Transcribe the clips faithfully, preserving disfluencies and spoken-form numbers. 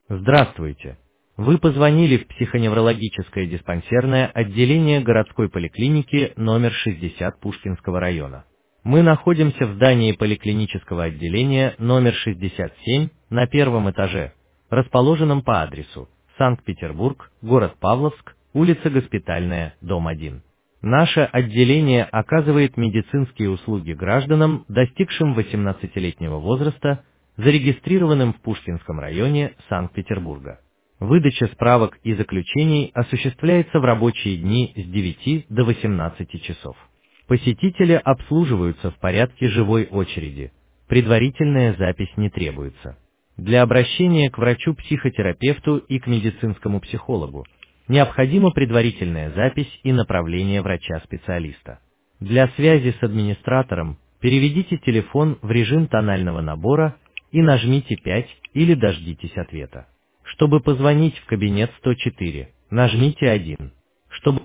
Здравствуйте. Вы позвонили в психоневрологическое диспансерное отделение городской поликлиники номер шестьдесят Пушкинского района. Мы находимся в здании поликлинического отделения номер шестьдесят семь на первом этаже, расположенном по адресу Санкт-Петербург, город Павловск, улица Госпитальная, дом один. Наше отделение оказывает медицинские услуги гражданам, достигшим восемнадцатилетнего возраста, зарегистрированным в Пушкинском районе Санкт-Петербурга. Выдача справок и заключений осуществляется в рабочие дни с девяти до восемнадцати часов. Посетители обслуживаются в порядке живой очереди. Предварительная запись не требуется. Для обращения к врачу-психотерапевту и к медицинскому психологу необходима предварительная запись и направление врача-специалиста. Для связи с администратором переведите телефон в режим тонального набора и нажмите пять или дождитесь ответа. Чтобы позвонить в кабинет сто четыре, нажмите один. Чтобы...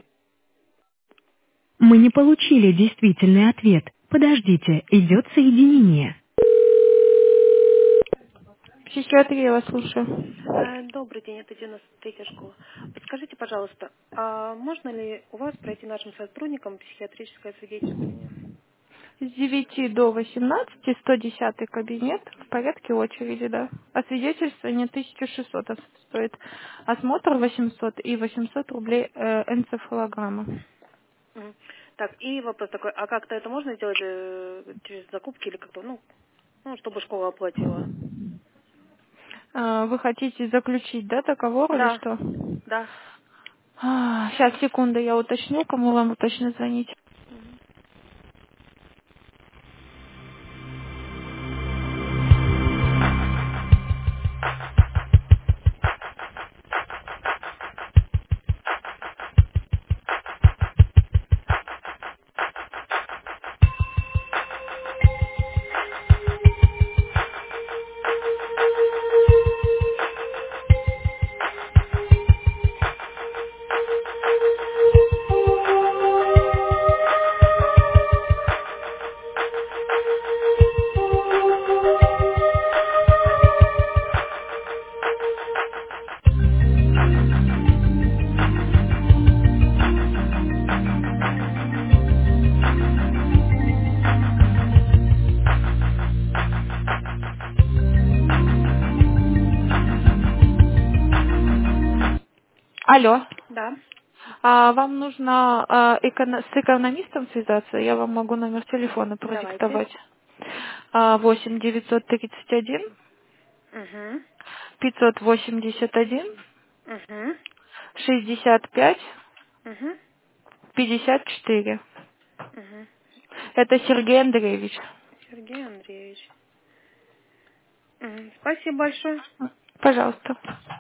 Мы не получили действительный ответ. Подождите, идет соединение. Психиатрия, я вас слушаю. Э, Добрый день, это девяносто третья школа. Подскажите, пожалуйста, а можно ли у вас пройти нашим сотрудникам психиатрическое свидетельствование? С девяти до восемнадцати, сто десятый кабинет, в порядке очереди, да. Освидетельствование тысяча шестьсот стоит, осмотр восемьсот и восемьсот рублей э, энцефалограмма. Мгм. Так, и вопрос такой, а как-то это можно сделать э, через закупки или как-то, ну, ну, чтобы школа оплатила? А, вы хотите заключить, да, договор или Да, что? да. А, сейчас, секунду, я уточню, кому вам точно звонить. Мгм. Алло. Да, А вам нужно а, эконо- с экономистом связаться? Я вам могу номер телефона давайте. продиктовать. А, восемь девятьсот тридцать один Угу, пятьсот восемьдесят один угу, шестьдесят пять угу, пятьдесят четыре. угу. Это Сергей Андреевич. Сергей Андреевич. Мгм. Спасибо большое. Пожалуйста.